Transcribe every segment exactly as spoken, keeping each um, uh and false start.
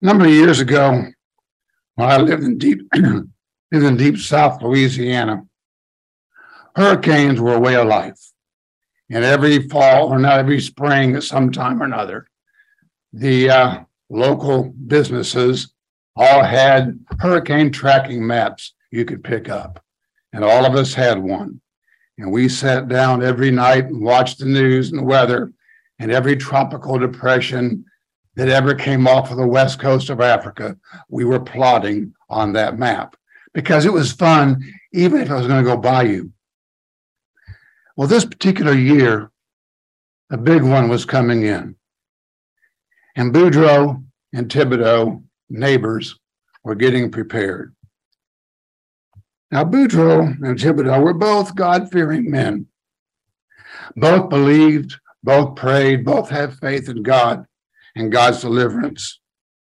A number of years ago, when I lived in deep lived in deep South Louisiana, hurricanes were a way of life. And every fall, or not every spring, at some time or another, the uh, local businesses all had hurricane tracking maps you could pick up. And all of us had one. And we sat down every night and watched the news and the weather and every tropical depression that ever came off of the west coast of Africa. We were plotting on that map because it was fun, even if I was going to go by you. Well, this particular year, a big one was coming in. And Boudreaux and Thibodaux, neighbors, were getting prepared. Now, Boudreaux and Thibodaux were both God-fearing men. Both believed, both prayed, both had faith in God and God's deliverance.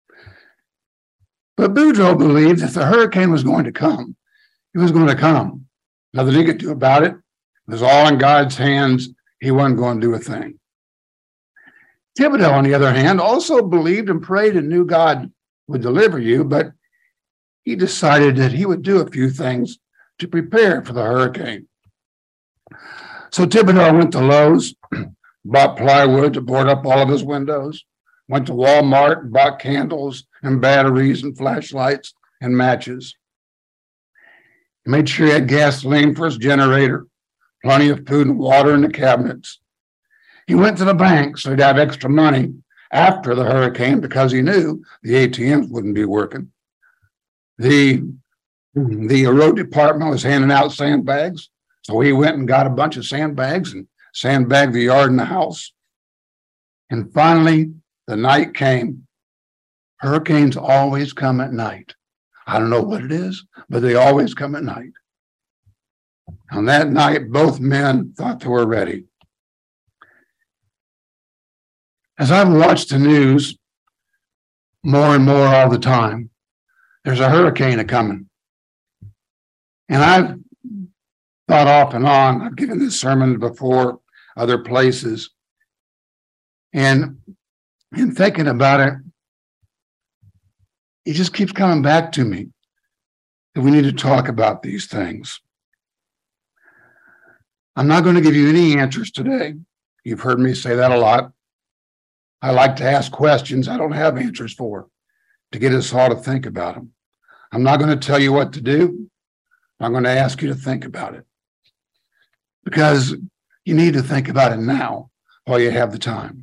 But Boudreaux believed that the hurricane was going to come. It was going to come. Nothing he could do about it. It was all in God's hands. He wasn't going to do a thing. Thibodaux, on the other hand, also believed and prayed and knew God would deliver you, but he decided that he would do a few things to prepare for the hurricane. So Thibodaux went to Lowe's, bought plywood to board up all of his windows, went to Walmart and bought candles and batteries and flashlights and matches. He made sure he had gasoline for his generator, plenty of food and water in the cabinets. He went to the bank so he'd have extra money after the hurricane because he knew the A T Ms wouldn't be working. The, the road department was handing out sandbags, so he went and got a bunch of sandbags and sandbagged the yard and the house. And finally, the night came. Hurricanes always come at night. I don't know what it is, but they always come at night. On that night, both men thought they were ready. As I've watched the news more and more all the time, there's a hurricane a-coming. And I've thought off and on, I've given this sermon before other places. And in thinking about it, it just keeps coming back to me that we need to talk about these things. I'm not going to give you any answers today. You've heard me say that a lot. I like to ask questions I don't have answers for, to get us all to think about them. I'm not going to tell you what to do. I'm going to ask you to think about it. Because you need to think about it now while you have the time.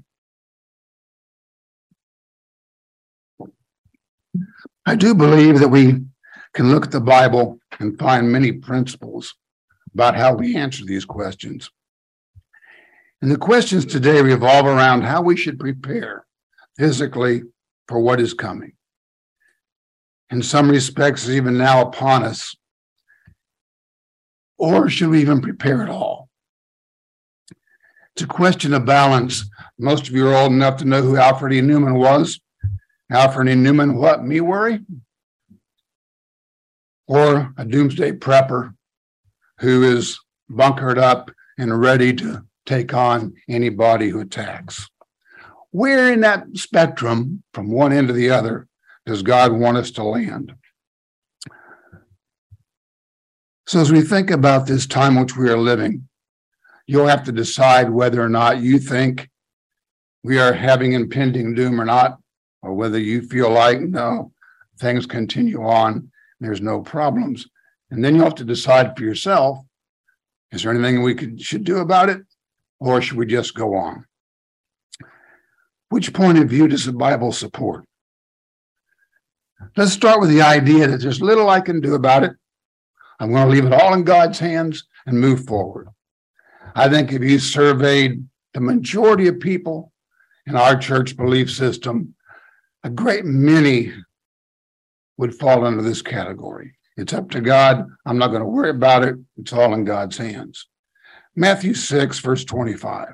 I do believe that we can look at the Bible and find many principles about how we answer these questions. And the questions today revolve around how we should prepare physically for what is coming. In some respects, even now upon us. Or should we even prepare at all? It's a question of balance. Most of you are old enough to know who Alfred E. Newman was. Alfred E. Newman, what, me worry? Or a doomsday prepper who is bunkered up and ready to take on anybody who attacks. Where in that spectrum, from one end to the other, does God want us to land? So as we think about this time which we are living, you'll have to decide whether or not you think we are having impending doom or not, or whether you feel like, no, things continue on, there's no problems. And then you'll have to decide for yourself, is there anything we could, should do about it? Or should we just go on? Which point of view does the Bible support? Let's start with the idea that there's little I can do about it. I'm going to leave it all in God's hands and move forward. I think if you surveyed the majority of people in our church belief system, a great many would fall under this category. It's up to God. I'm not going to worry about it. It's all in God's hands. Matthew six, verse twenty-five.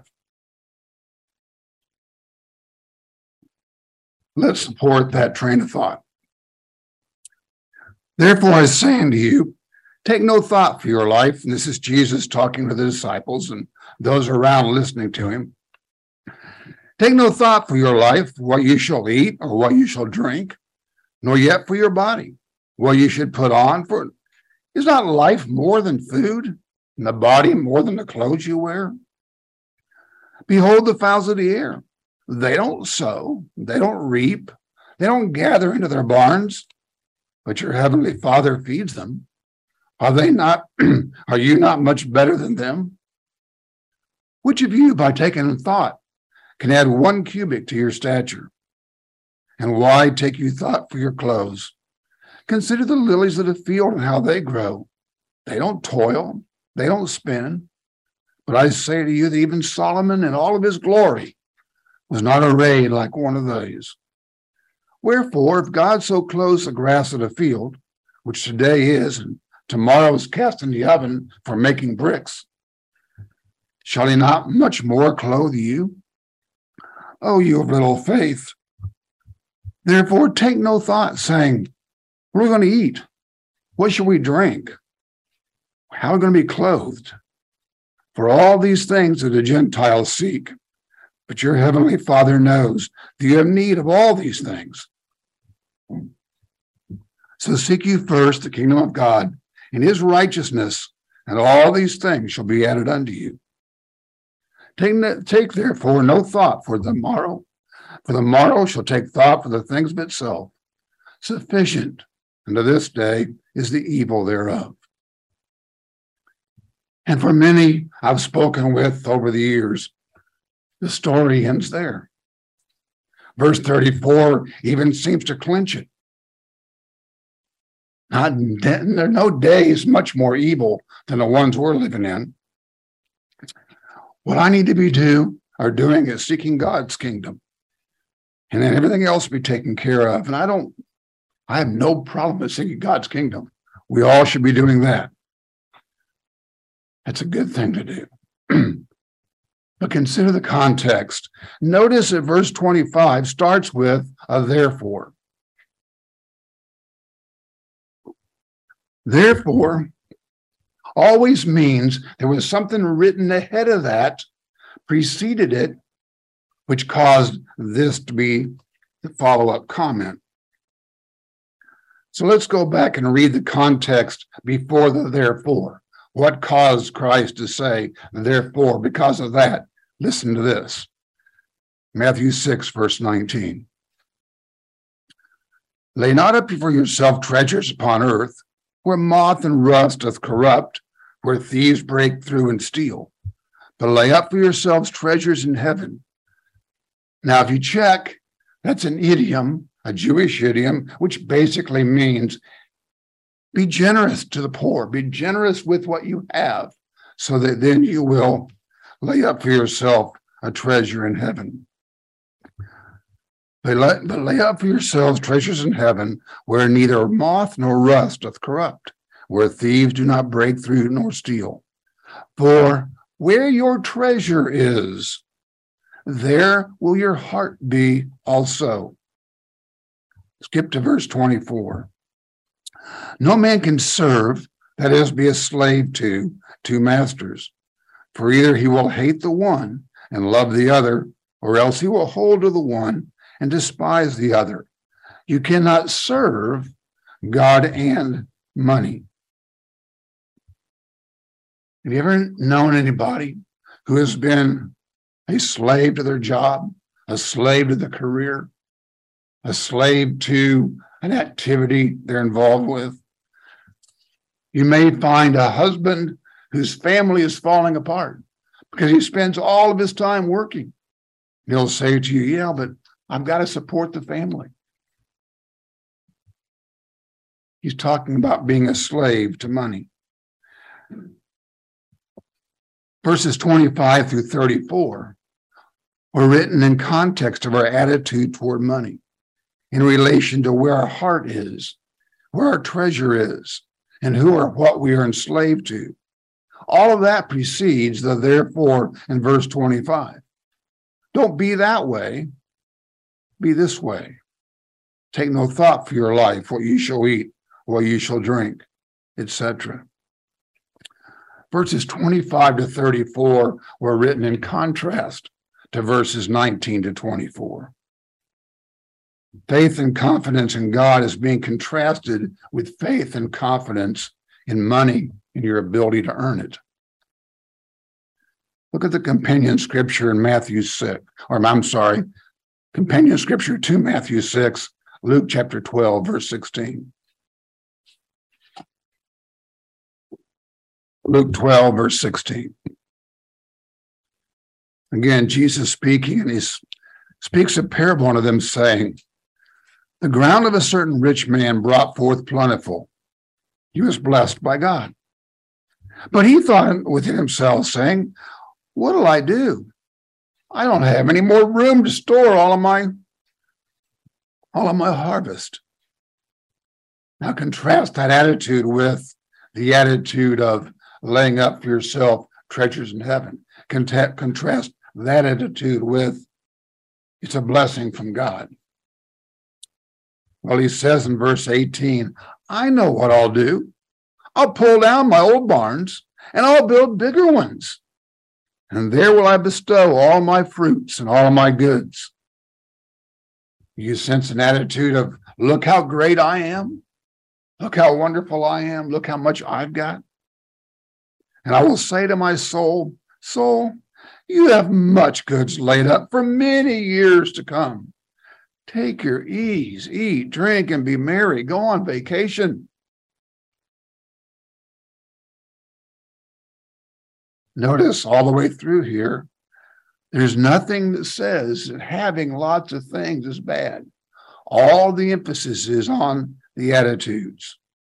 Let's support that train of thought. Therefore, I say unto you, take no thought for your life. And this is Jesus talking to the disciples and those around listening to him. Take no thought for your life, what you shall eat or what you shall drink, nor yet for your body. Well, you should put on for is not life more than food, and the body more than the clothes you wear? Behold the fowls of the air. They don't sow, they don't reap, they don't gather into their barns, but your heavenly Father feeds them. Are they not, are you not much better than them? Which of you, by taking thought, can add one cubit to your stature? And why take you thought for your clothes? Consider the lilies of the field and how they grow. They don't toil, they don't spin. But I say to you that even Solomon in all of his glory was not arrayed like one of these. Wherefore, if God so clothes the grass of the field, which today is, and tomorrow is cast in the oven for making bricks, shall he not much more clothe you? O you of little faith. Therefore, take no thought, saying, what are we going to eat? What shall we drink? How are we going to be clothed? For all these things that the Gentiles seek, but your heavenly Father knows that you have need of all these things. So seek you first the kingdom of God and his righteousness, and all these things shall be added unto you. Take, take therefore no thought for the morrow, for the morrow shall take thought for the things of itself. Sufficient unto this day is the evil thereof. And for many I've spoken with over the years, the story ends there. Verse thirty-four even seems to clinch it. Not, there are no days much more evil than the ones we're living in. What I need to be do or doing is seeking God's kingdom, and then everything else be taken care of. And I don't, I have no problem with seeking God's kingdom. We all should be doing that. That's a good thing to do. But consider the context. Notice that verse twenty-five starts with a therefore. Therefore always means there was something written ahead of that, preceded it, which caused this to be the follow-up comment. So let's go back and read the context before the therefore. What caused Christ to say, therefore, because of that? Listen to this. Matthew six, verse nineteen. Lay not up for yourself treasures upon earth, where moth and rust doth corrupt, where thieves break through and steal. But lay up for yourselves treasures in heaven. Now, if you check, that's an idiom, a Jewish idiom, which basically means be generous to the poor, be generous with what you have, so that then you will lay up for yourself a treasure in heaven. But lay, but lay up for yourselves treasures in heaven, where neither moth nor rust doth corrupt, where thieves do not break through nor steal. For where your treasure is, there will your heart be also. Skip to verse twenty-four. No man can serve, that is, be a slave to, two masters. For either he will hate the one and love the other, or else he will hold to the one and despise the other. You cannot serve God and money. Have you ever known anybody who has been a slave to their job, a slave to the career, a slave to an activity they're involved with? You may find a husband whose family is falling apart because he spends all of his time working. He'll say to you, yeah, but I've got to support the family. He's talking about being a slave to money. Verses twenty-five through thirty-four were written in context of our attitude toward money, in relation to where our heart is, where our treasure is, and who or what we are enslaved to. All of that precedes the therefore in verse twenty-five. Don't be that way. Be this way. Take no thought for your life, what you shall eat, what you shall drink, et cetera. Verses twenty-five to thirty-four were written in contrast to verses nineteen to twenty-four. Faith and confidence in God is being contrasted with faith and confidence in money and your ability to earn it. Look at the companion scripture in Matthew six, or I'm sorry, companion scripture to Matthew six, Luke chapter twelve, verse sixteen. Luke twelve, verse sixteen. Again, Jesus speaking, and he speaks a parable unto them, saying, the ground of a certain rich man brought forth plentiful. He was blessed by God. But he thought within himself, saying, what'll I do? I don't have any more room to store all of my, all of my harvest. Now contrast that attitude with the attitude of laying up for yourself treasures in heaven. Cont- contrast that attitude with it's a blessing from God. Well, he says in verse eighteen, I know what I'll do. I'll pull down my old barns and I'll build bigger ones. And there will I bestow all my fruits and all my goods. You sense an attitude of, look how great I am. Look how wonderful I am. Look how much I've got. And I will say to my soul, soul, you have much goods laid up for many years to come. Take your ease, eat, drink, and be merry. Go on vacation. Notice all the way through here, there's nothing that says that having lots of things is bad. All the emphasis is on the attitudes.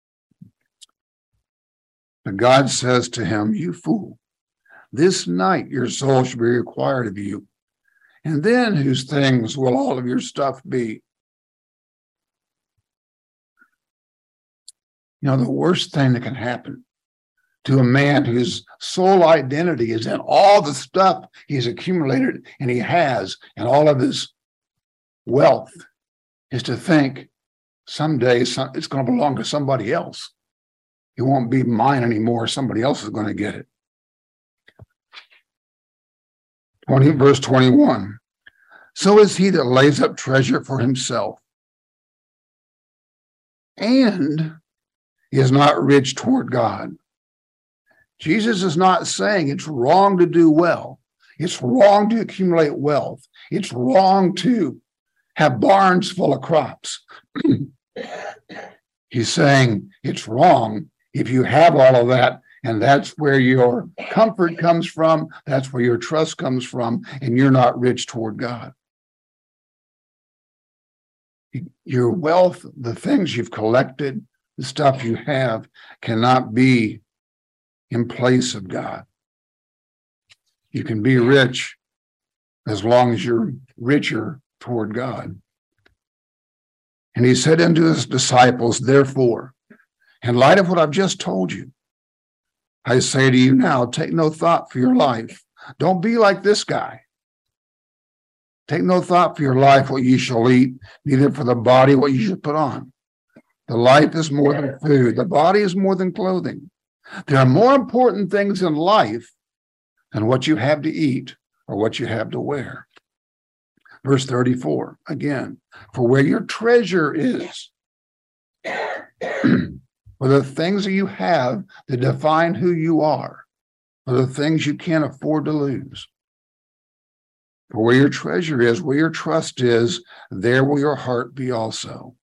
But God says to him, you fool, this night your soul shall be required of you. And then whose things will all of your stuff be? You know, the worst thing that can happen to a man whose sole identity is in all the stuff he's accumulated and he has and all of his wealth is to think someday it's going to belong to somebody else. It won't be mine anymore. Somebody else is going to get it. twenty, verse twenty-one. So is he that lays up treasure for himself and is not rich toward God. Jesus is not saying it's wrong to do well. It's wrong to accumulate wealth. It's wrong to have barns full of crops. He's saying it's wrong if you have all of that, and that's where your comfort comes from, that's where your trust comes from, and you're not rich toward God. Your wealth, the things you've collected, the stuff you have, cannot be in place of God. You can be rich as long as you're richer toward God. And he said unto his disciples, therefore, in light of what I've just told you, I say to you now, take no thought for your life. Don't be like this guy. Take no thought for your life, what you shall eat, neither for the body, what you should put on. The life is more than food. The body is more than clothing. There are more important things in life than what you have to eat or what you have to wear. Verse thirty-four, again, for where your treasure is, for the things that you have that define who you are, for the things you can't afford to lose. For where your treasure is, where your trust is, there will your heart be also.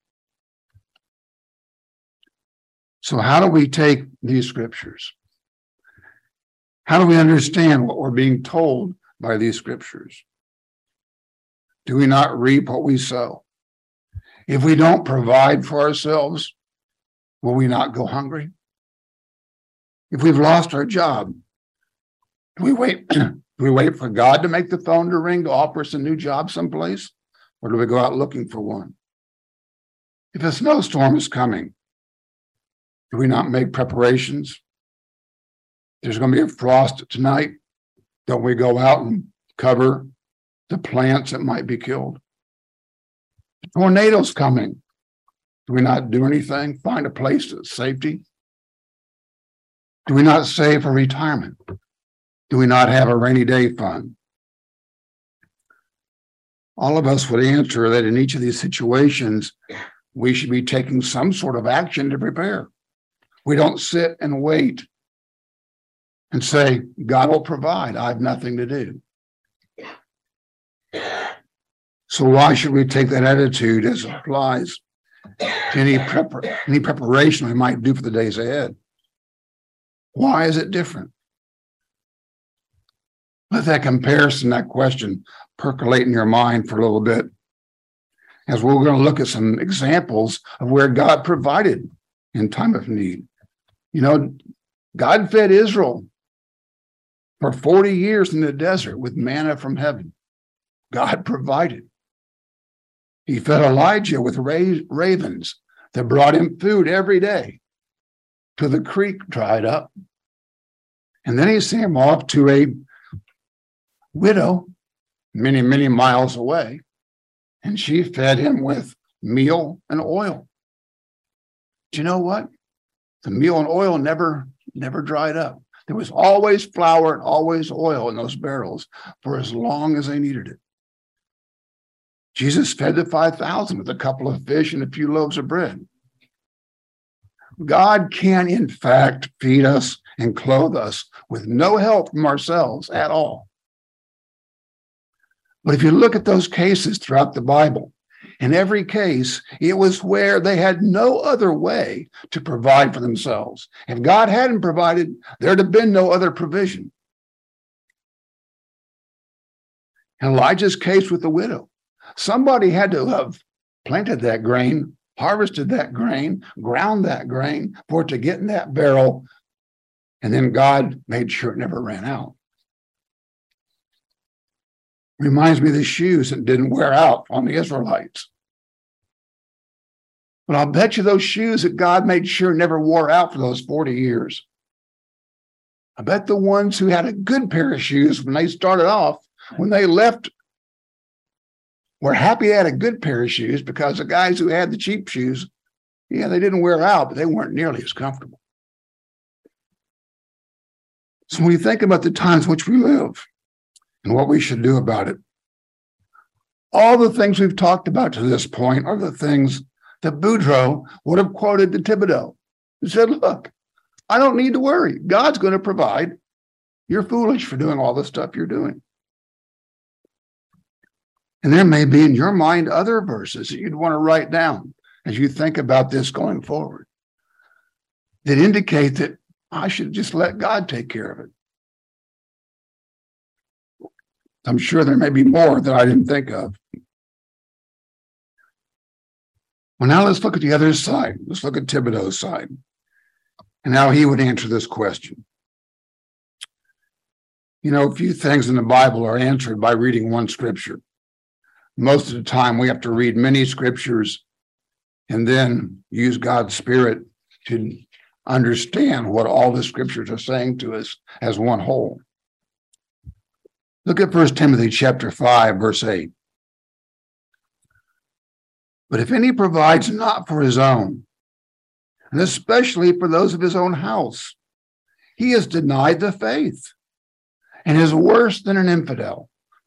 So how do we take these scriptures? How do we understand what we're being told by these scriptures? Do we not reap what we sow? If we don't provide for ourselves, will we not go hungry? If we've lost our job, do we wait, do we wait for God to make the phone to ring to offer us a new job someplace? Or do we go out looking for one? If a snowstorm is coming, do we not make preparations? There's going to be a frost tonight. Don't we go out and cover the plants that might be killed? The tornado's coming. Do we not do anything? Find a place of safety? Do we not save for retirement? Do we not have a rainy day fund? all of us would answer that in each of these situations, we should be taking some sort of action to prepare. We don't sit and wait and say, God will provide. I have nothing to do. So why should we take that attitude as it applies to any, prepar- any preparation we might do for the days ahead? Why is it different? Let that comparison, that question percolate in your mind for a little bit, as we're going to look at some examples of where God provided in time of need. You know, God fed Israel for forty years in the desert with manna from heaven. God provided. He fed Elijah with ra- ravens that brought him food every day till the creek dried up. And then he sent him off to a widow many, many miles away, and she fed him with meal and oil. Do you know what? The meal and oil never, never dried up. There was always flour and always oil in those barrels for as long as they needed it. Jesus fed the five thousand with a couple of fish and a few loaves of bread. God can, in fact, feed us and clothe us with no help from ourselves at all. But if you look at those cases throughout the Bible, in every case, it was where they had no other way to provide for themselves. If God hadn't provided, there'd have been no other provision. In Elijah's case with the widow, somebody had to have planted that grain, harvested that grain, ground that grain for it to get in that barrel, and then God made sure it never ran out. Reminds me of the shoes that didn't wear out on the Israelites. But I'll bet you those shoes that God made sure never wore out for those forty years. I bet the ones who had a good pair of shoes when they started off, when they left, were happy they had a good pair of shoes, because the guys who had the cheap shoes, yeah, they didn't wear out, but they weren't nearly as comfortable. So when you think about the times in which we live and what we should do about it, all the things we've talked about to this point are the things that Boudreaux would have quoted to Thibodeau. He said, look, I don't need to worry. God's going to provide. You're foolish for doing all the stuff you're doing. And there may be in your mind other verses that you'd want to write down as you think about this going forward that indicate that I should just let God take care of it. I'm sure there may be more that I didn't think of. Well, now let's look at the other side. Let's look at Thibodeau's side and how he would answer this question. You know, a few things in the Bible are answered by reading one scripture. Most of the time, we have to read many scriptures and then use God's Spirit to understand what all the scriptures are saying to us as one whole. Look at First Timothy chapter five, verse eight. But if any provides not for his own, and especially for those of his own house, he has denied the faith and is worse than an infidel.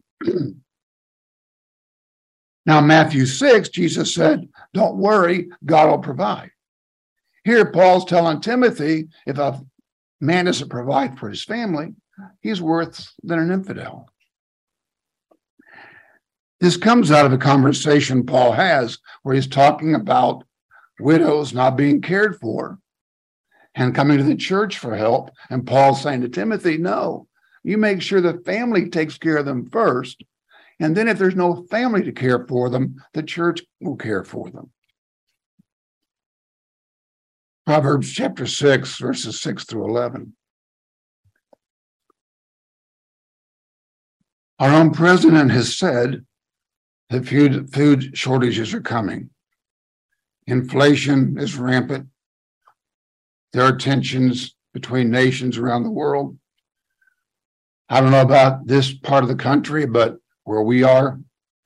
Now, Matthew six, Jesus said, don't worry, God will provide. Here, Paul's telling Timothy, if a man doesn't provide for his family, he's worse than an infidel. This comes out of a conversation Paul has where he's talking about widows not being cared for and coming to the church for help. And Paul's saying to Timothy, no, you make sure the family takes care of them first. And then if there's no family to care for them, the church will care for them. Proverbs chapter six, verses six through eleven. Our own president has said that food, food shortages are coming. Inflation is rampant. There are tensions between nations around the world. I don't know about this part of the country, but where we are,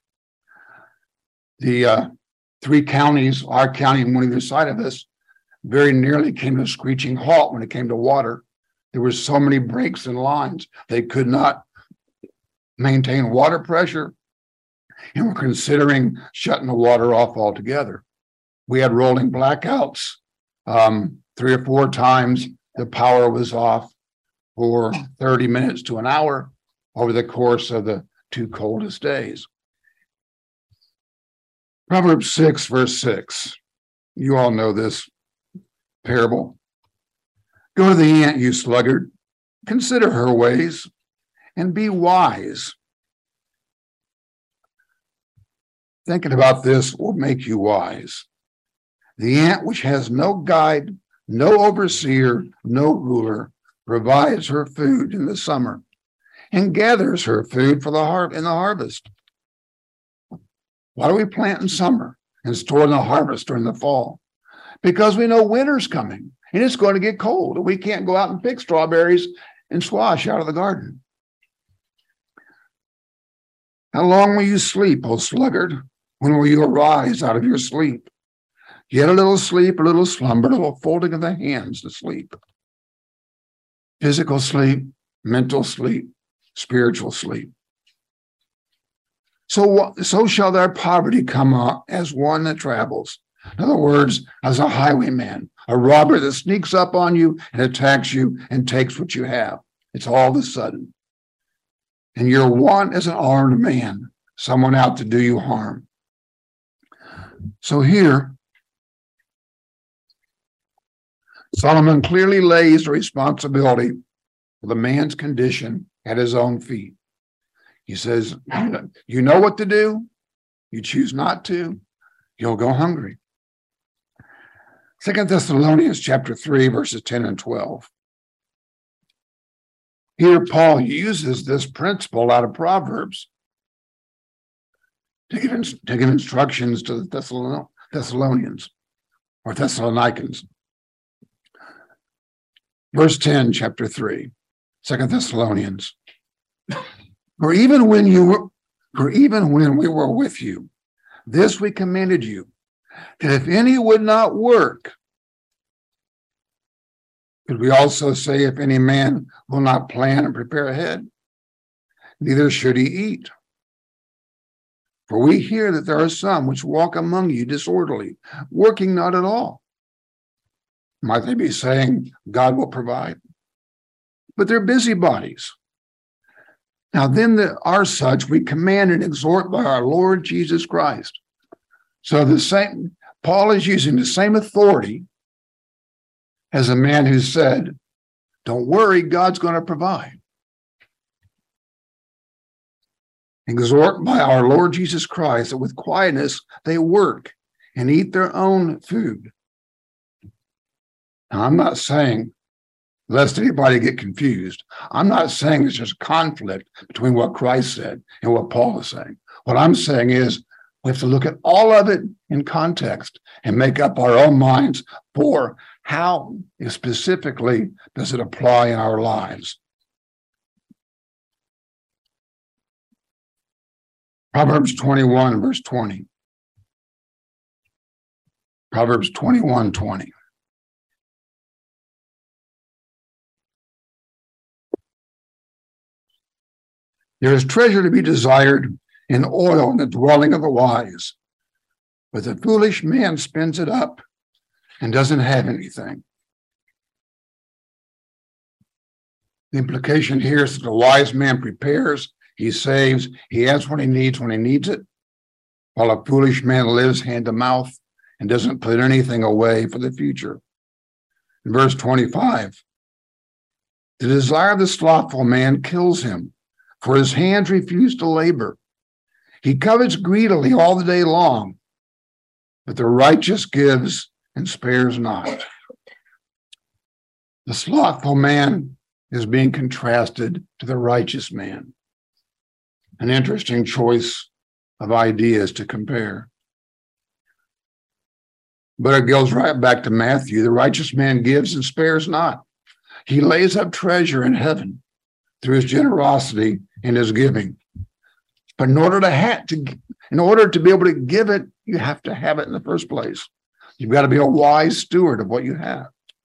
the uh, three counties, our county and one either side of us, very nearly came to a screeching halt when it came to water. There were so many breaks in lines. They could not maintain water pressure. and we're considering shutting the water off altogether. We had rolling blackouts. Um, three or four times the power was off for thirty minutes to an hour over the course of the two coldest days. Proverbs six, verse six. You all know this parable. Go to the ant, you sluggard. Consider her ways and be wise. Thinking about this will make you wise. The ant, which has no guide, no overseer, no ruler, provides her food in the summer and gathers her food for the har- in the harvest. Why do we plant in summer and store in the harvest during the fall? Because we know winter's coming and it's going to get cold and we can't go out and pick strawberries and squash out of the garden. How long will you sleep, O sluggard? When will you arise out of your sleep? Get a little sleep, a little slumber, a little folding of the hands to sleep. Physical sleep, mental sleep, spiritual sleep. So, so shall their poverty come up as one that travels. In other words, as a highwayman, a robber that sneaks up on you and attacks you and takes what you have. It's all of a sudden. And you're one as an armed man, someone out to do you harm. So here, Solomon clearly lays the responsibility for the man's condition at his own feet. He says, you know what to do. You choose not to, you'll go hungry. Second Thessalonians chapter three, verses ten and twelve. Here, Paul uses this principle out of Proverbs to give, to give instructions to the Thessalonians or Thessalonians. Verse ten, chapter three, Second Thessalonians. For even when you were, for even when we were with you, this we commanded you, that if any would not work, could we also say, if any man will not plan and prepare ahead, neither should he eat. For we hear that there are some which walk among you disorderly, working not at all. Might they be saying, God will provide? But they're busybodies. Now then that are such, we command and exhort by our Lord Jesus Christ. So the same, Paul is using the same authority as a man who said, don't worry, God's going to provide. Exhort by our Lord Jesus Christ that with quietness they work and eat their own food. Now, I'm not saying, lest anybody get confused, I'm not saying there's just a conflict between what Christ said and what Paul is saying. What I'm saying is we have to look at all of it in context and make up our own minds for how specifically does it apply in our lives. Proverbs twenty-one, verse twenty. Proverbs twenty-one, twenty. There is treasure to be desired in oil in the dwelling of the wise, but the foolish man spends it up and doesn't have anything. The implication here is that the wise man prepares, he saves, he has what he needs when he needs it, while a foolish man lives hand to mouth and doesn't put anything away for the future. In verse twenty-five, the desire of the slothful man kills him, for his hands refuse to labor. He covets greedily all the day long, but the righteous gives and spares not. The slothful man is being contrasted to the righteous man. An interesting choice of ideas to compare. But it goes right back to Matthew. The righteous man gives and spares not. He lays up treasure in heaven through his generosity and his giving. But in order to have to, in order to be able to give it, you have to have it in the first place. You've got to be a wise steward of what you have.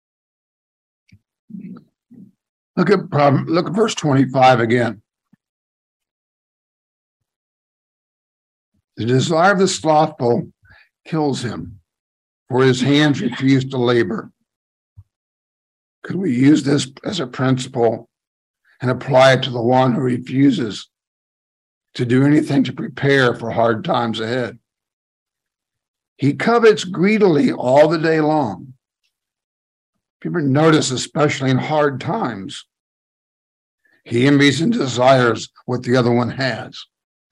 Look at look at verse twenty-five again. The desire of the slothful kills him, for his hands refuse to labor. Could we use this as a principle and apply it to the one who refuses to do anything to prepare for hard times ahead? He covets greedily all the day long. If you ever notice, especially in hard times, he envies and desires what the other one has.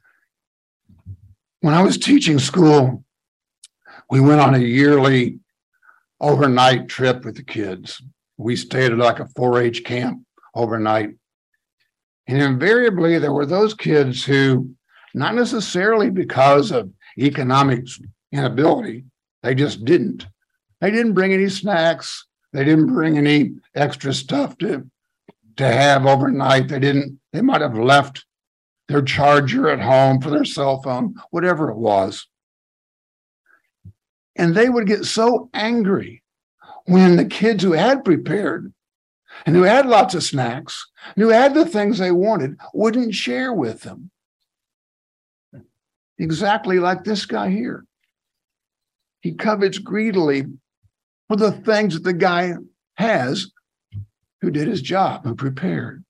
When I was teaching school, we went on a yearly overnight trip with the kids. We stayed at like a four H camp overnight. And invariably, there were those kids who, not necessarily because of economic inability, they just didn't. They didn't bring any snacks. They didn't bring any extra stuff to, to have overnight. They didn't, they might have left their charger at home for their cell phone, whatever it was. And they would get so angry when the kids who had prepared and who had lots of snacks, and who had the things they wanted, wouldn't share with them. Exactly like this guy here. He covets greedily for the things that the guy has who did his job, who prepared.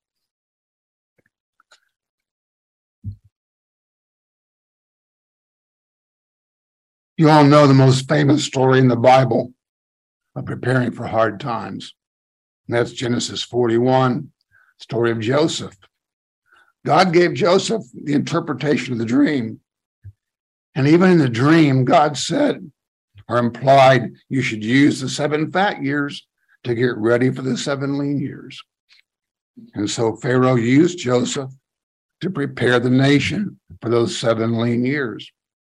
You all know the most famous story in the Bible of preparing for hard times. And that's Genesis forty-one, story of Joseph. God gave Joseph the interpretation of the dream. And even in the dream, God said or implied you should use the seven fat years to get ready for the seven lean years. And so Pharaoh used Joseph to prepare the nation for those seven lean years.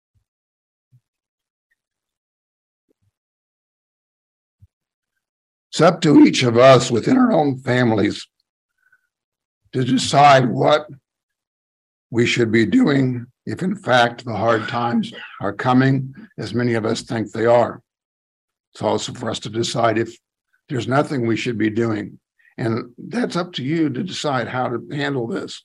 It's up to each of us within our own families to decide what we should be doing if, in fact, the hard times are coming, as many of us think they are. It's also for us to decide if there's nothing we should be doing. And that's up to you to decide how to handle this.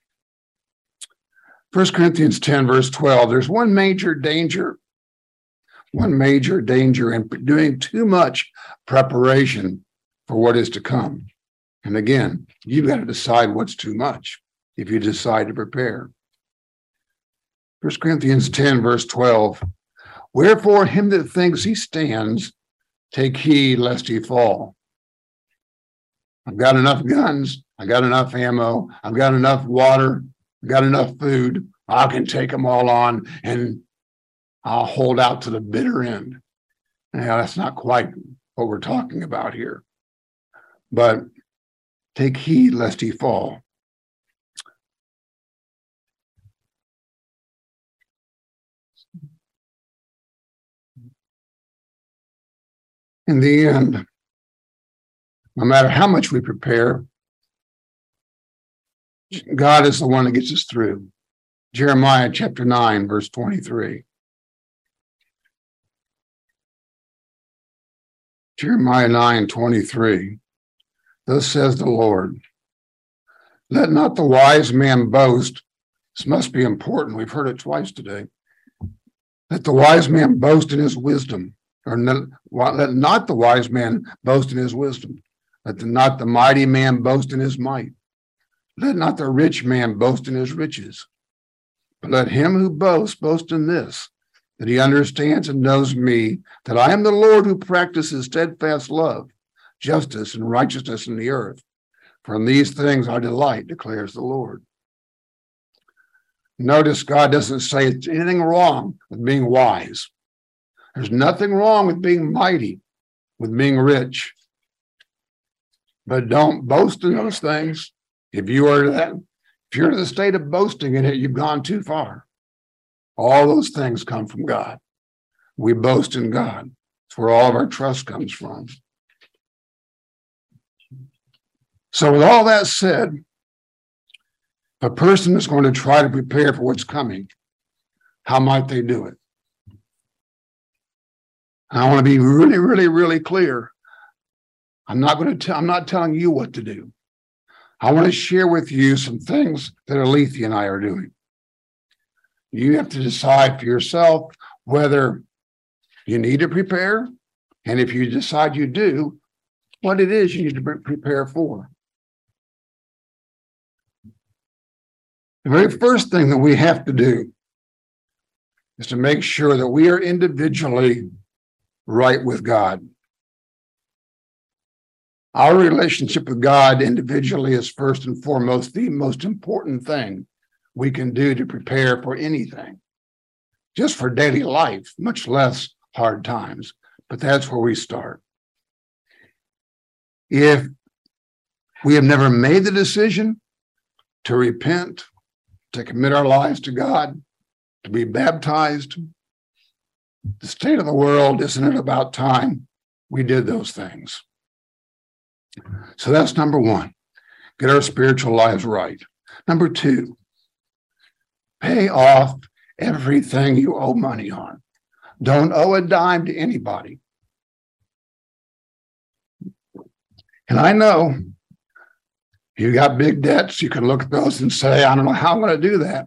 First Corinthians ten, verse twelve, there's one major danger One major danger in doing too much preparation for what is to come. And again, you've got to decide what's too much if you decide to prepare. First Corinthians ten, verse twelve, wherefore him that thinks he stands, take heed lest he fall. I've got enough guns. I got enough ammo. I've got enough water. I've got enough food. I can take them all on and I'll hold out to the bitter end. Now, that's not quite what we're talking about here. But take heed lest he fall. In the end, no matter how much we prepare, God is the one that gets us through. Jeremiah chapter nine, verse twenty-three. Jeremiah nine, twenty-three. Thus says the Lord, let not the wise man boast. This must be important. We've heard it twice today. Let the wise man boast in his wisdom, or not, let not the wise man boast in his wisdom. Let the, not the mighty man boast in his might. Let not the rich man boast in his riches. But let him who boasts boast in this, that he understands and knows me, that I am the Lord who practices steadfast love, justice, and righteousness in the earth. For in these things I delight, declares the Lord. Notice God doesn't say it's anything wrong with being wise. There's nothing wrong with being mighty, with being rich. But don't boast in those things. If you are that, if you're in the state of boasting in it, you've gone too far. All those things come from God. We boast in God. It's where all of our trust comes from. So with all that said, if a person is going to try to prepare for what's coming, how might they do it? I want to be really, really, really clear. I'm not going to tell, I'm not telling you what to do. I want to share with you some things that Alethea and I are doing. You have to decide for yourself whether you need to prepare, and if you decide you do, what it is you need to prepare for. The very first thing that we have to do is to make sure that we are individually right with God. Our relationship with God individually is first and foremost the most important thing we can do to prepare for anything, just for daily life, much less hard times. But that's where we start. If we have never made the decision to repent, to commit our lives to God, to be baptized, the state of the world, isn't it about time we did those things? So that's number one, get our spiritual lives right. Number two, pay off everything you owe money on. Don't owe a dime to anybody. And I know you got big debts, you can look at those and say, I don't know how I'm going to do that.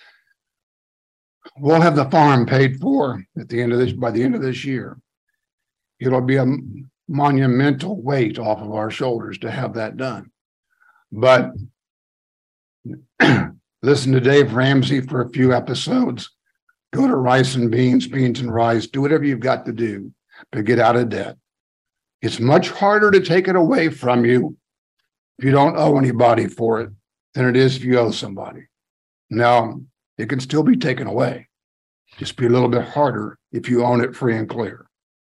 We'll have the farm paid for at the end of this, by the end of this year. It'll be a monumental weight off of our shoulders to have that done. But listen to Dave Ramsey for a few episodes. Go to Rice and Beans, Beans and Rice. Do whatever you've got to do to get out of debt. It's much harder to take it away from you if you don't owe anybody for it than it is if you owe somebody. Now, it can still be taken away. Just be a little bit harder if you own it free and clear.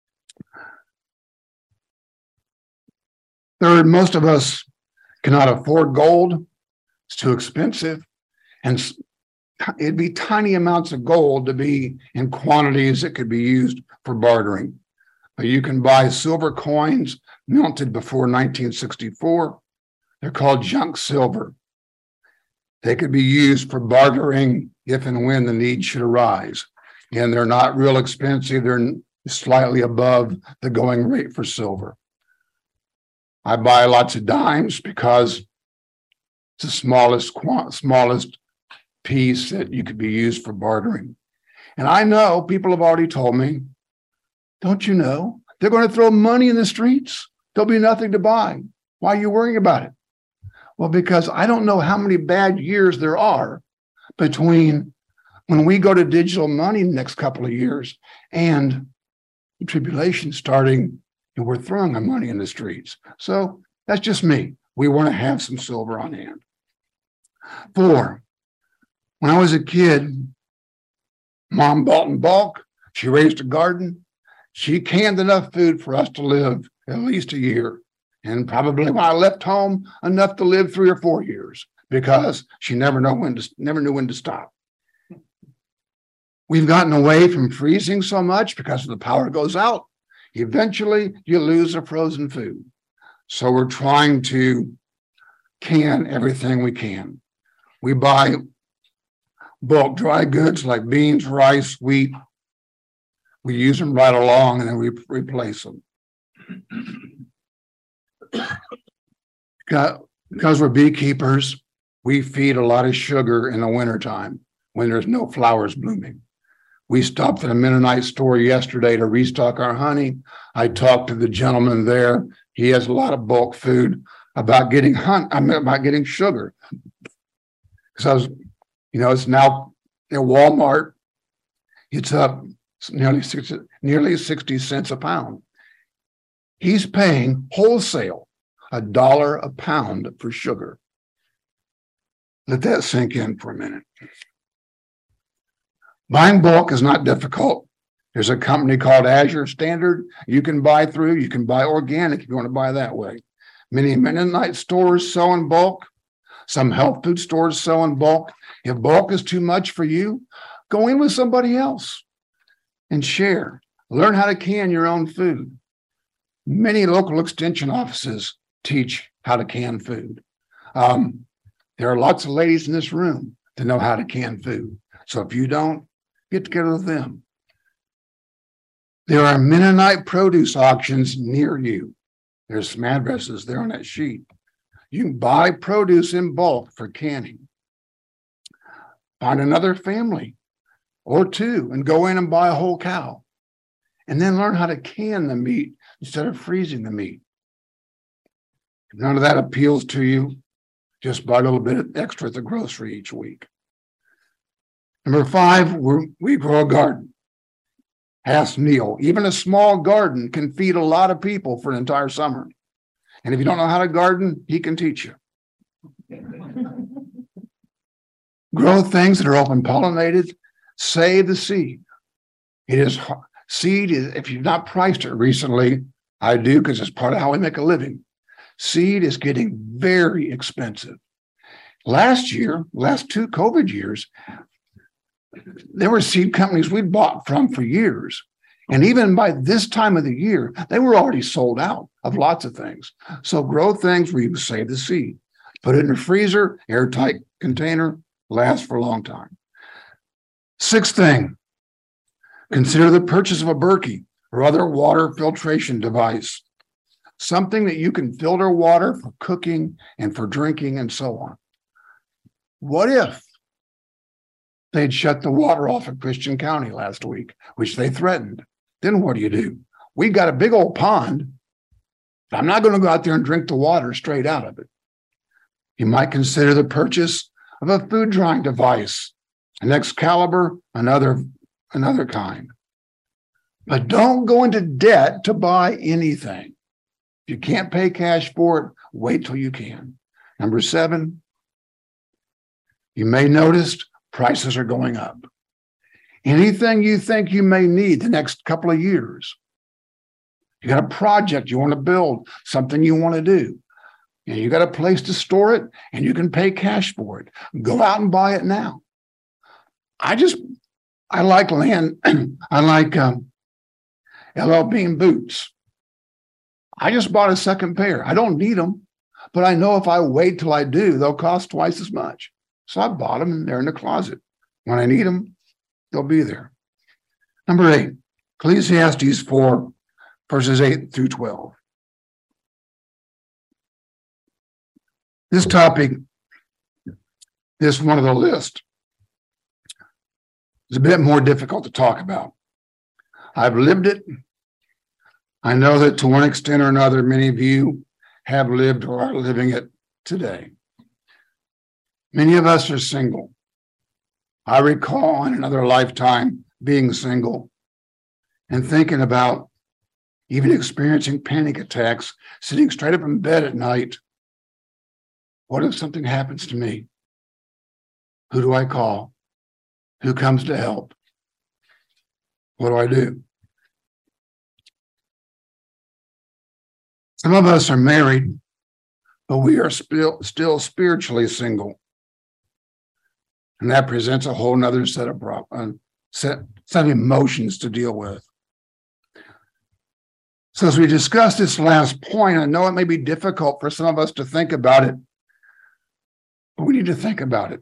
Third, most of us cannot afford gold. It's too expensive. And it'd be tiny amounts of gold to be in quantities that could be used for bartering. But you can buy silver coins minted before nineteen sixty-four. They're called junk silver. They could be used for bartering if and when the need should arise. And they're not real expensive. They're slightly above the going rate for silver. I buy lots of dimes because it's the smallest, smallest piece that you could be used for bartering. And I know people have already told me, don't you know, they're going to throw money in the streets. There'll be nothing to buy. Why are you worrying about it? Well, because I don't know how many bad years there are between when we go to digital money in the next couple of years and the tribulation starting and we're throwing our money in the streets. So that's just me. We want to have some silver on hand. Four, when I was a kid, Mom bought in bulk. She raised a garden. She canned enough food for us to live at least a year. And probably when I left home, enough to live three or four years because she never know when to, never knew when to stop. We've gotten away from freezing so much because the power goes out. Eventually, you lose the frozen food. So we're trying to can everything we can. We buy bulk dry goods like beans, rice, wheat. We use them right along and then we replace them. Because we're beekeepers, we feed a lot of sugar in the wintertime when there's no flowers blooming. We stopped at a Mennonite store yesterday to restock our honey. I talked to the gentleman there. He has a lot of bulk food about getting honey, I mean, about getting sugar. Because I was, you know, it's now at Walmart, it's up nearly sixty, nearly sixty cents a pound. He's paying wholesale a dollar a pound for sugar. Let that sink in for a minute. Buying bulk is not difficult. There's a company called Azure Standard you can buy through. You can buy organic if you want to buy that way. Many Mennonite stores sell in bulk. Some health food stores sell in bulk. If bulk is too much for you, go in with somebody else and share. Learn how to can your own food. Many local extension offices teach how to can food. Um, there are lots of ladies in this room that know how to can food. So if you don't, get together with them. There are Mennonite produce auctions near you. There's some addresses there on that sheet. You can buy produce in bulk for canning. Find another family or two and go in and buy a whole cow. And then learn how to can the meat instead of freezing the meat. If none of that appeals to you, just buy a little bit extra at the grocery each week. Number five, we're, we grow a garden. Ask Neil. Even a small garden can feed a lot of people for an entire summer. And if you don't know how to garden, he can teach you. Grow things that are open pollinated. Save the seed. It is seed is, if you've not priced it recently, I do because it's part of how we make a living. Seed is getting very expensive. Last year, last two COVID years, there were seed companies we'd bought from for years. And even by this time of the year, they were already sold out of lots of things. So grow things where you save the seed. Put it in a freezer, airtight container, lasts for a long time. Sixth thing, consider the purchase of a Berkey or other water filtration device. Something that you can filter water for cooking and for drinking and so on. What if they'd shut the water off at Christian County last week, which they threatened? Then what do you do? We got a big old pond. I'm not going to go out there and drink the water straight out of it. You might consider the purchase of a food drying device, an Excalibur, another, another kind. But don't go into debt to buy anything. If you can't pay cash for it, wait till you can. Number seven, you may notice prices are going up. Anything you think you may need the next couple of years. You got a project you want to build, something you want to do. And you got a place to store it and you can pay cash for it. Go out and buy it now. I just, I like land. I like um, L L Bean boots. I just bought a second pair. I don't need them, but I know if I wait till I do, they'll cost twice as much. So I bought them and they're in the closet. When I need them, they'll be there. Number eight, Ecclesiastes four, verses eight through twelve. This topic, this one of the list, is a bit more difficult to talk about. I've lived it. I know that to one extent or another, many of you have lived or are living it today. Many of us are single. I recall in another lifetime being single and thinking about even experiencing panic attacks, sitting straight up in bed at night. What if something happens to me? Who do I call? Who comes to help? What do I do? Some of us are married, but we are still, still spiritually single. And that presents a whole nother set of uh, set, set of emotions to deal with. So as we discuss this last point, I know it may be difficult for some of us to think about it, but we need to think about it.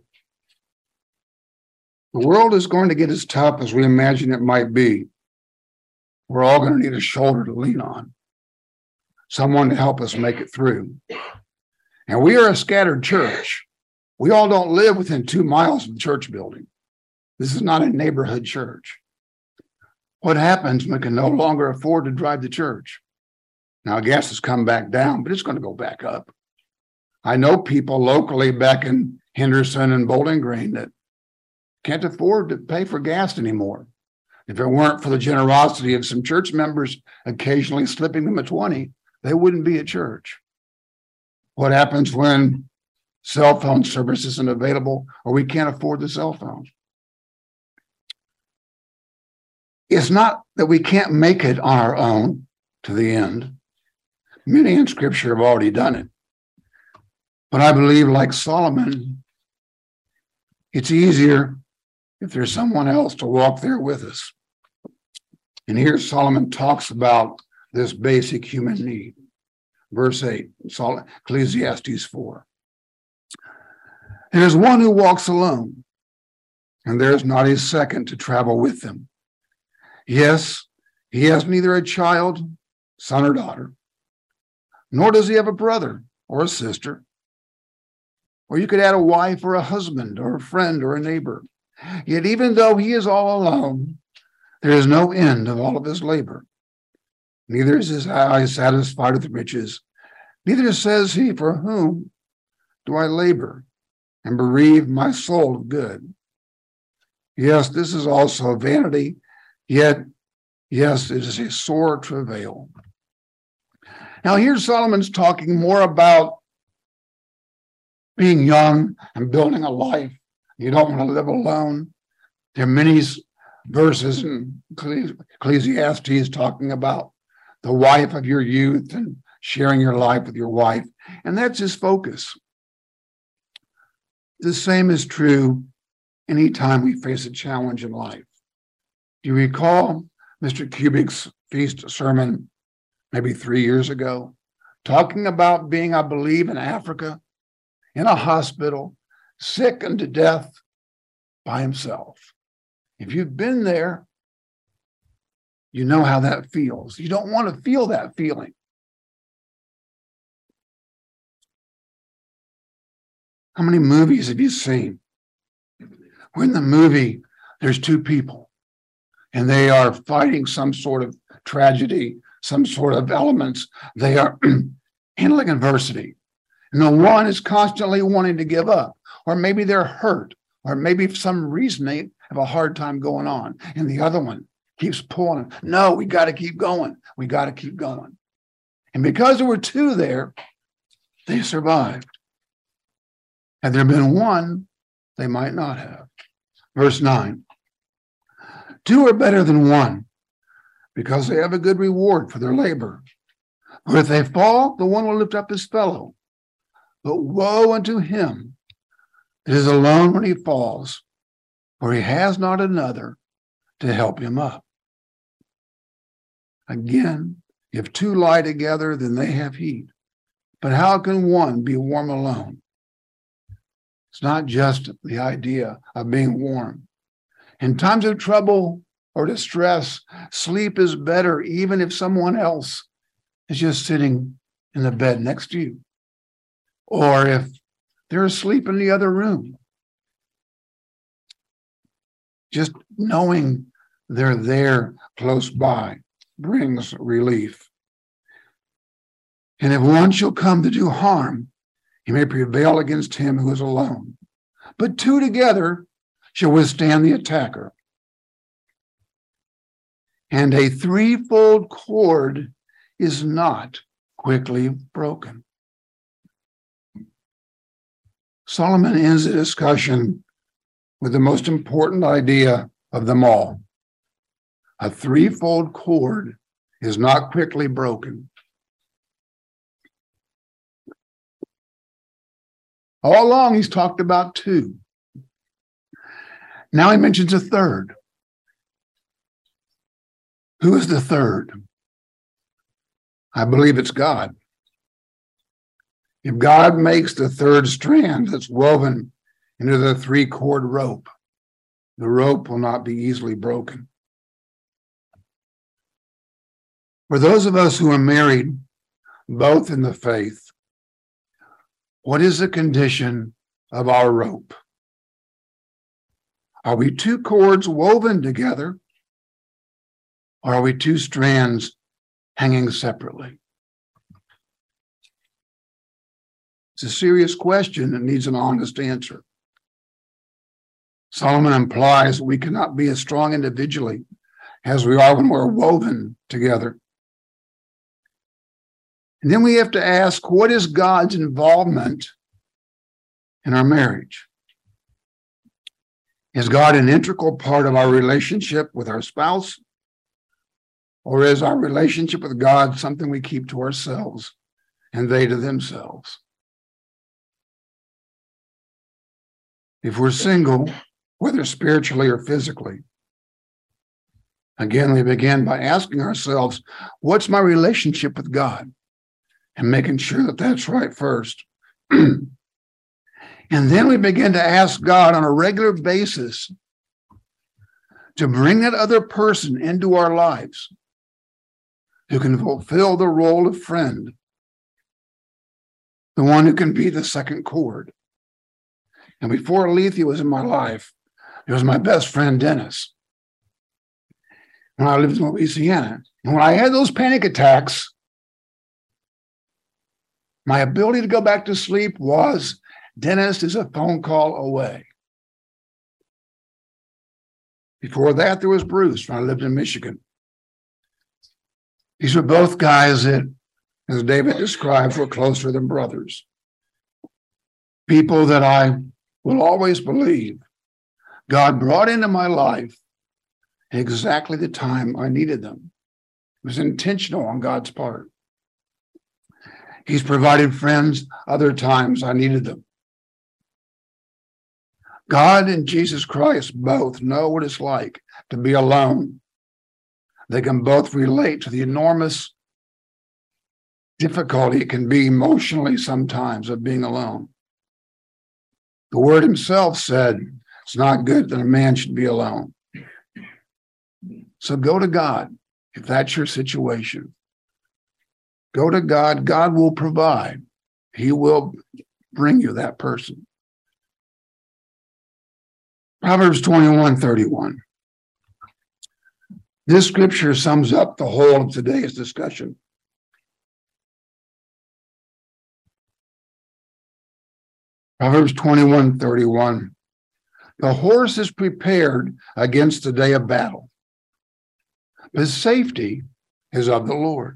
The world is going to get as tough as we imagine it might be. We're all going to need a shoulder to lean on, someone to help us make it through. And we are a scattered church. We all don't live within two miles of the church building. This is not a neighborhood church. What happens when we can no longer afford to drive to church? Now, gas has come back down, but it's going to go back up. I know people locally back in Henderson and Bowling Green that can't afford to pay for gas anymore. If it weren't for the generosity of some church members occasionally slipping them a twenty, they wouldn't be at church. What happens when cell phone service isn't available or we can't afford the cell phone? It's not that we can't make it on our own to the end. Many in Scripture have already done it. But I believe, like Solomon, it's easier if there's someone else to walk there with us. And here Solomon talks about this basic human need. Verse eight, Ecclesiastes four. There's one who walks alone, and there's not a second to travel with them. Yes, he has neither a child, son or daughter, nor does he have a brother or a sister. Or you could add a wife or a husband or a friend or a neighbor. Yet even though he is all alone, there is no end of all of his labor. Neither is his eye satisfied with riches. Neither says he, for whom do I labor and bereave my soul of good? Yes, this is also vanity, yet, yes, it is a sore travail. Now, here Solomon's talking more about being young and building a life. You don't want to live alone. There are many verses in Ecclesiastes talking about the wife of your youth and sharing your life with your wife. And that's his focus. The same is true anytime we face a challenge in life. Do you recall Mister Kubik's feast sermon maybe three years ago, talking about being, I believe, in Africa, in a hospital, sick unto death by himself? If you've been there, you know how that feels. You don't want to feel that feeling. How many movies have you seen where in the movie there's two people and they are fighting some sort of tragedy, some sort of elements? They are handling adversity. And the one is constantly wanting to give up, or maybe they're hurt, or maybe for some reason they have a hard time going on. And the other one keeps pulling. No, we got to keep going. We got to keep going. And because there were two there, they survived. Had there been one, they might not have. Verse nine, two are better than one because they have a good reward for their labor. For if they fall, the one will lift up his fellow. But woe unto him that is alone when he falls, for he has not another to help him up. Again, if two lie together, then they have heat. But how can one be warm alone? It's not just the idea of being warm. In times of trouble or distress, sleep is better, even if someone else is just sitting in the bed next to you, or if they're asleep in the other room. Just knowing they're there close by brings relief. And if one shall come to do harm, he may prevail against him who is alone. But two together shall withstand the attacker. And a threefold cord is not quickly broken. Solomon ends the discussion with the most important idea of them all. A threefold cord is not quickly broken. All along, he's talked about two. Now he mentions a third. Who is the third? I believe it's God. If God makes the third strand that's woven into the three-cord rope, the rope will not be easily broken. For those of us who are married, both in the faith, what is the condition of our rope? Are we two cords woven together, or are we two strands hanging separately? It's a serious question that needs an honest answer. Solomon implies we cannot be as strong individually as we are when we're woven together. And then we have to ask, what is God's involvement in our marriage? Is God an integral part of our relationship with our spouse? Or is our relationship with God something we keep to ourselves and they to themselves? If we're single, whether spiritually or physically, again, we begin by asking ourselves, what's my relationship with God? And making sure that that's right first. And then we begin to ask God on a regular basis to bring that other person into our lives who can fulfill the role of friend, the one who can be the second cord. And before Alethea was in my life, It was my best friend, Dennis, when I lived in Louisiana. And when I had those panic attacks, my ability to go back to sleep was Dennis is a phone call away. Before that, there was Bruce when I lived in Michigan. These were both guys that, as David described, were closer than brothers. People that I will always believe God brought into my life at exactly the time I needed them. It was intentional on God's part. He's provided friends other times I needed them. God and Jesus Christ both know what it's like to be alone. They can both relate to the enormous difficulty it can be emotionally sometimes of being alone. The Word himself said, it's not good that a man should be alone. So go to God if that's your situation. Go to God. God will provide. He will bring you that person. Proverbs twenty-one thirty-one. This scripture sums up the whole of today's discussion. Proverbs twenty-one thirty-one. The horse is prepared against the day of battle, but safety is of the Lord.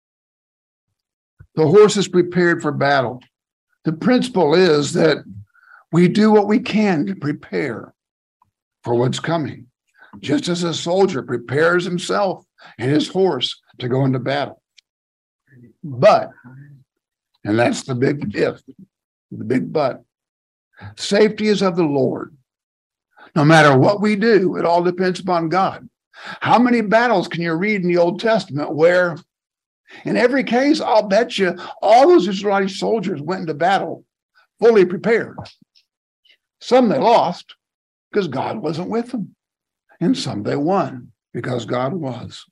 The horse is prepared for battle. The principle is that we do what we can to prepare for what's coming, just as a soldier prepares himself and his horse to go into battle. But, and that's the big if, the big but, safety is of the Lord. No matter what we do, it all depends upon God. How many battles can you read in the Old Testament where, in every case, I'll bet you all those Israeli soldiers went into battle fully prepared. Some they lost because God wasn't with them. And some they won because God was.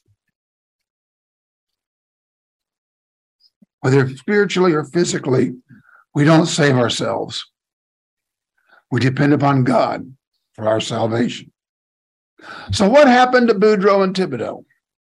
Whether spiritually or physically, we don't save ourselves. We depend upon God for our salvation. So what happened to Boudreaux and Thibodeau?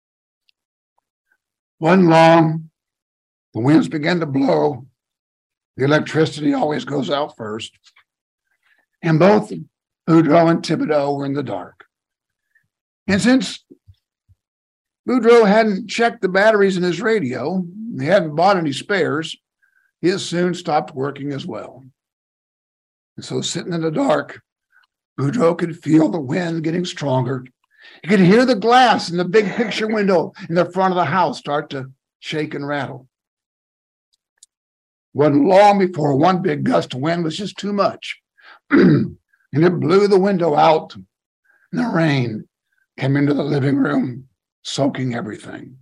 One long, the winds began to blow. The electricity always goes out first. And both Boudreaux and Thibodeau were in the dark. And since Boudreaux hadn't checked the batteries in his radio, he hadn't bought any spares, his soon stopped working as well. And so sitting in the dark, Boudreaux could feel the wind getting stronger. He could hear the glass in the big picture window in the front of the house start to shake and rattle. Wasn't long before one big gust of wind was just too much. And it blew the window out. And the rain came into the living room, soaking everything.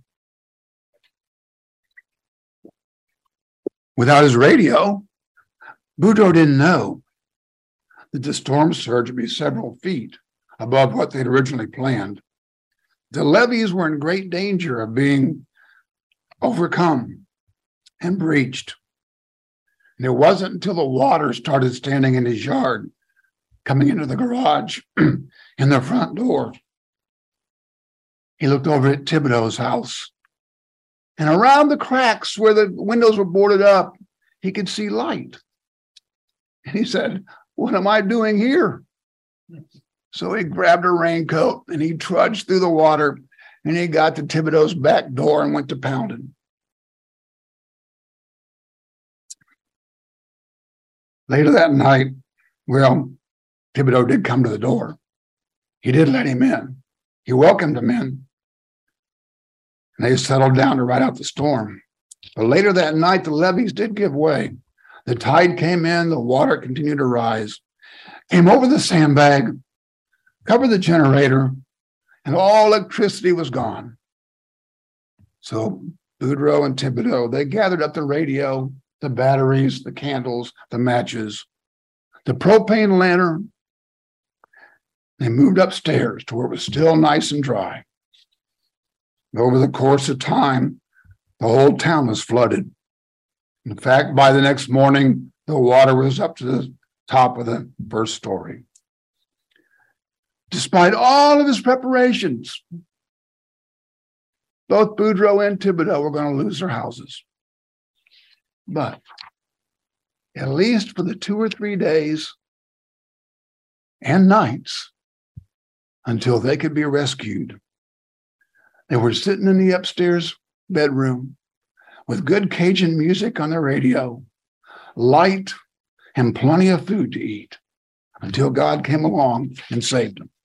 Without his radio, Boudreaux didn't know that the storm surge would be several feet above what they'd originally planned. The levees were in great danger of being overcome and breached. And it wasn't until the water started standing in his yard, coming into the garage in the front door. He looked over at Thibodeau's house. And around the cracks where the windows were boarded up, he could see light. And he said, "What am I doing here?" So he grabbed a raincoat and he trudged through the water and he got to Thibodeau's back door and went to pounding. Later that night, well, Thibodeau did come to the door. He did let him in. He welcomed him in. And they settled down to ride out the storm. But later that night, the levees did give way. The tide came in, the water continued to rise, came over the sandbag, covered the generator, and all electricity was gone. So Boudreaux and Thibodeau, they gathered up the radio, the batteries, the candles, the matches, the propane lantern. They moved upstairs to where it was still nice and dry. Over the course of time, the whole town was flooded. In fact, by the next morning, the water was up to the top of the first story. despite all of his preparations, both Boudreaux and Thibodeau were going to lose their houses. But at least for the two or three days and nights until they could be rescued, they were sitting in the upstairs bedroom with good Cajun music on the radio, light, and plenty of food to eat until God came along and saved them.